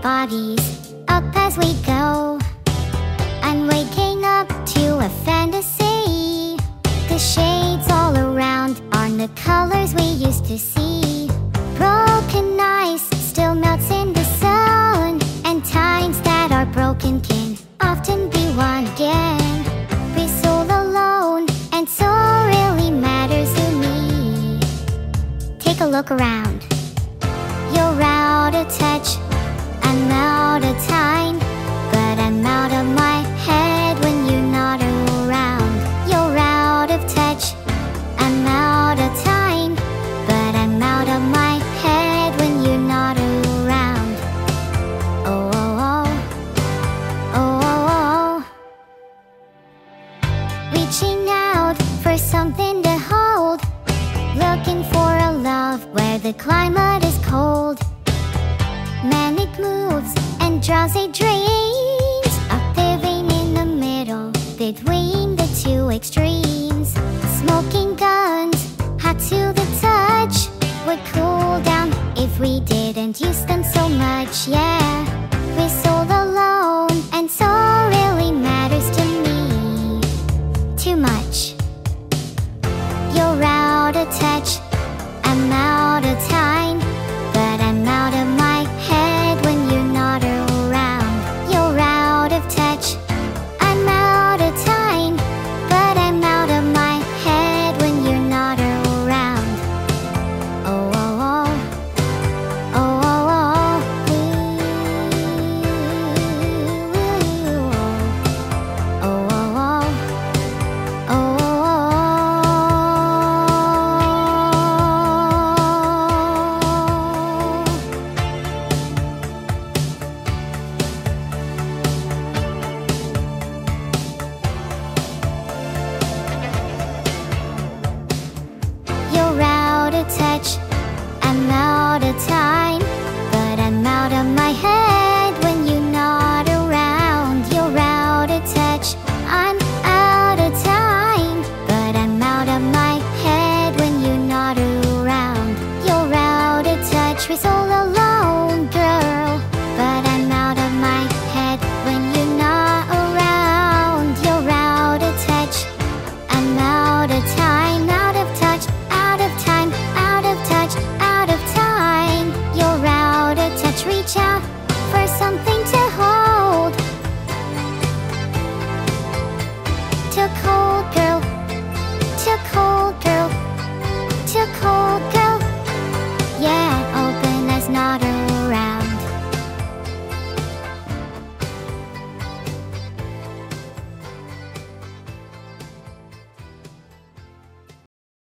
bodies up as we go, and waking up to a fantasy. The shades all around aren't the colors we used to see. Broken ice still melts in the sun, and times that are broken can often be won again. We're so alone, and so really matters to me. Take a look around. You're out of touch, I'm out of time, but I'm out of my head when you're not around. You're out of touch, I'm out of time, but I'm out of my head when you're not around. Oh, oh, oh, oh, oh, oh. Reaching out for something to hold, looking for a love where the climate is cold. Manic moods and drowsy dreams are living in the middle between the two extremes. Smoking guns, hot to the touch, would cool down if we didn't use them so much. Yeah, we're so alone, and so really matters to me. Too much. You're out of touch, I'm out of time, but I'm out of my head when you're not around. You're out of touch, I'm out of time, but I'm out of my head when you're not around. Oh, oh, oh, oh, oh, oh. Ooh, oh, oh, oh, oh, oh, oh. You're out of touch, I'm out of time, but I'm out of my head when you're not around. You're out of touch, I'm out of time, but I'm out of my head when you're not around. You're out of touch, we're so alone, girl, but I'm out of my head when you're not around. You're out of touch, I'm out of time, out of touch, out of time, out of touch, out of time. You're out of touch, reach out for something to hold. Took hold, girl, took hold, girl, took hold, girl.